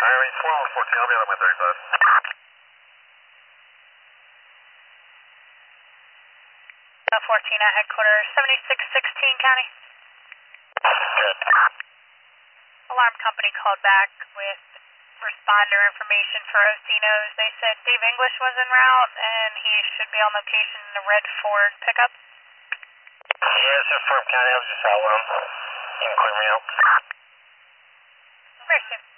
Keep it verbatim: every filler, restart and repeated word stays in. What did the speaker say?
Alright, slow on fourteen, I'll be out on my thirty-five. fourteen at headquarters, seventy-six sixteen County. Good. Alarm company called back with responder information for Ocinos. They said Dave English was en route and he should be on location in the red Ford pickup. Yeah, it's just Farm County, I was just out with him. You can clear me out. Very soon.